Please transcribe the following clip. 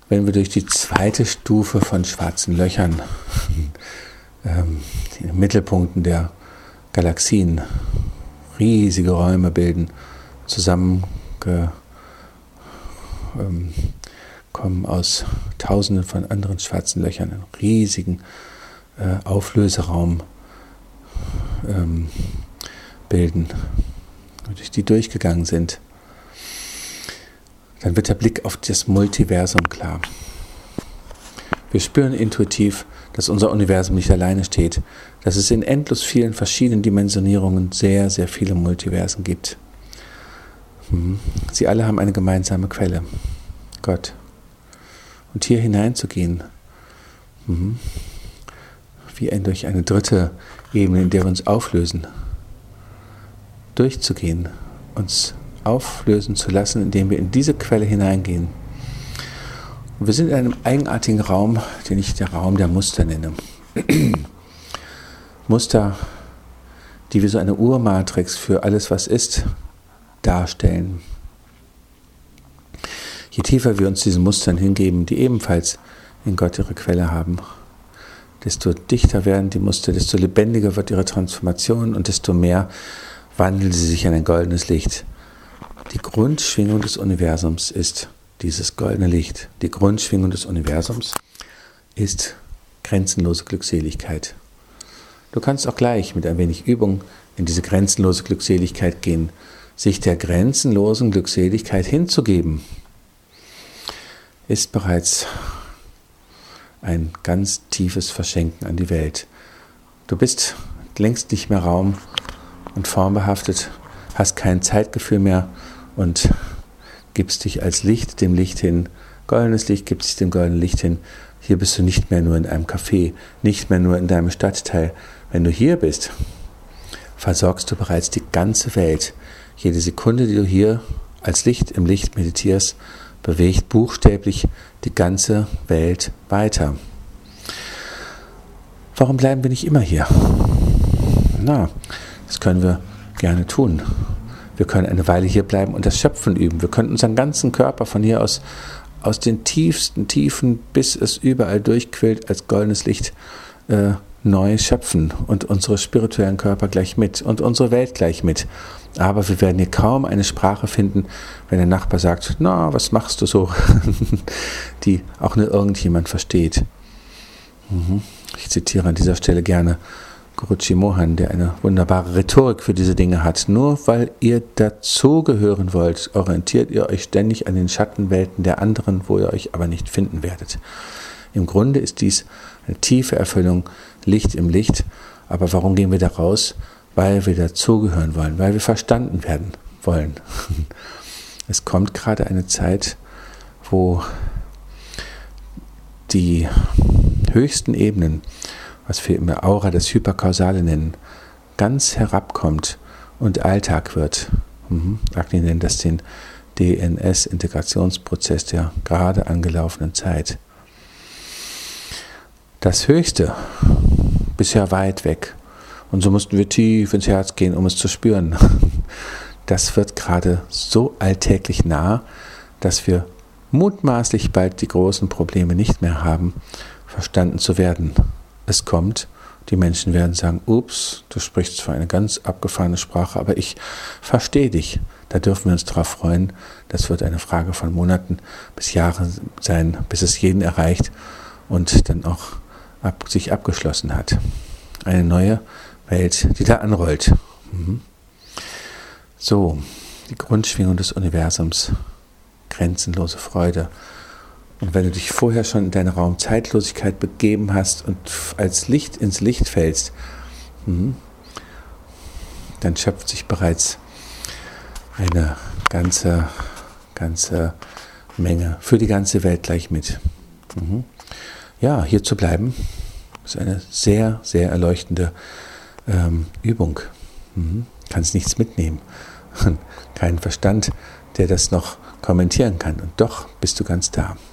wenn wir durch die zweite Stufe von schwarzen Löchern, die Mittelpunkten der Galaxien, riesige Räume bilden, zusammenkommen aus Tausenden von anderen schwarzen Löchern, einen riesigen Auflöseraum bilden, durch die durchgegangen sind, dann wird der Blick auf das Multiversum klar. Wir spüren intuitiv, dass unser Universum nicht alleine steht, dass es in endlos vielen verschiedenen Dimensionierungen sehr, sehr viele Multiversen gibt. Sie alle haben eine gemeinsame Quelle, Gott. Und hier hineinzugehen, wie durch eine dritte Ebene, in der wir uns auflösen, durchzugehen, uns auflösen zu lassen, indem wir in diese Quelle hineingehen. Und wir sind in einem eigenartigen Raum, den ich der Raum der Muster nenne. Muster, die wie so eine Urmatrix für alles, was ist, darstellen. Je tiefer wir uns diesen Mustern hingeben, die ebenfalls in Gott ihre Quelle haben, desto dichter werden die Muster, desto lebendiger wird ihre Transformation und desto mehr wandeln sie sich in ein goldenes Licht. Die Grundschwingung des Universums ist dieses goldene Licht. Die Grundschwingung des Universums ist grenzenlose Glückseligkeit. Du kannst auch gleich mit ein wenig Übung in diese grenzenlose Glückseligkeit gehen, sich der grenzenlosen Glückseligkeit hinzugeben, ist bereits ein ganz tiefes Verschenken an die Welt. Du bist längst nicht mehr raum- und formbehaftet, hast kein Zeitgefühl mehr und gibst dich als Licht dem Licht hin. Goldenes Licht gibt sich dem goldenen Licht hin. Hier bist du nicht mehr nur in einem Café, nicht mehr nur in deinem Stadtteil. Wenn du hier bist, versorgst du bereits die ganze Welt. Jede Sekunde, die du hier als Licht im Licht meditierst, bewegt buchstäblich die ganze Welt weiter. Warum bleiben wir nicht immer hier? Das können wir gerne tun. Wir können eine Weile hier bleiben und das Schöpfen üben. Wir können unseren ganzen Körper von hier aus den tiefsten Tiefen, bis es überall durchquillt als goldenes Licht, neu schöpfen und unsere spirituellen Körper gleich mit und unsere Welt gleich mit. Aber wir werden hier kaum eine Sprache finden, wenn der Nachbar sagt, was machst du so, die auch nur irgendjemand versteht. Ich zitiere an dieser Stelle gerne Guruji Mohan, der eine wunderbare Rhetorik für diese Dinge hat. Nur weil ihr dazugehören wollt, orientiert ihr euch ständig an den Schattenwelten der anderen, wo ihr euch aber nicht finden werdet. Im Grunde ist dies eine tiefe Erfüllung, Licht im Licht. Aber warum gehen wir da raus? Weil wir dazugehören wollen, weil wir verstanden werden wollen. Es kommt gerade eine Zeit, wo die höchsten Ebenen, was wir im Aura das Hyperkausale nennen, ganz herabkommt und Alltag wird. Agni nennt das den DNS-Integrationsprozess der gerade angelaufenen Zeit. Das Höchste, bisher weit weg, und so mussten wir tief ins Herz gehen, um es zu spüren. Das wird gerade so alltäglich nah, dass wir mutmaßlich bald die großen Probleme nicht mehr haben, verstanden zu werden. Es kommt, die Menschen werden sagen, ups, du sprichst zwar eine ganz abgefahrene Sprache, aber ich verstehe dich. Da dürfen wir uns darauf freuen. Das wird eine Frage von Monaten bis Jahren sein, bis es jeden erreicht und dann auch sich abgeschlossen hat. Eine neue Welt, die da anrollt. So, die Grundschwingung des Universums, grenzenlose Freude. Und wenn du dich vorher schon in deine Raumzeitlosigkeit begeben hast und als Licht ins Licht fällst, dann schöpft sich bereits eine ganze Menge für die ganze Welt gleich mit. Ja, hier zu bleiben, ist eine sehr, sehr erleuchtende Übung. Kannst nichts mitnehmen. Keinen Verstand, der das noch kommentieren kann. Und doch bist du ganz da.